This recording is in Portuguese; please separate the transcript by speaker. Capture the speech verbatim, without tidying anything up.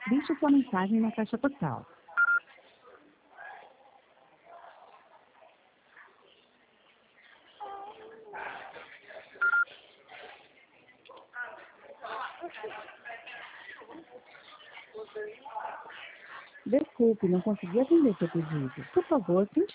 Speaker 1: Deixe sua mensagem na caixa postal. Desculpe, não consegui atender seu pedido. Por favor, tente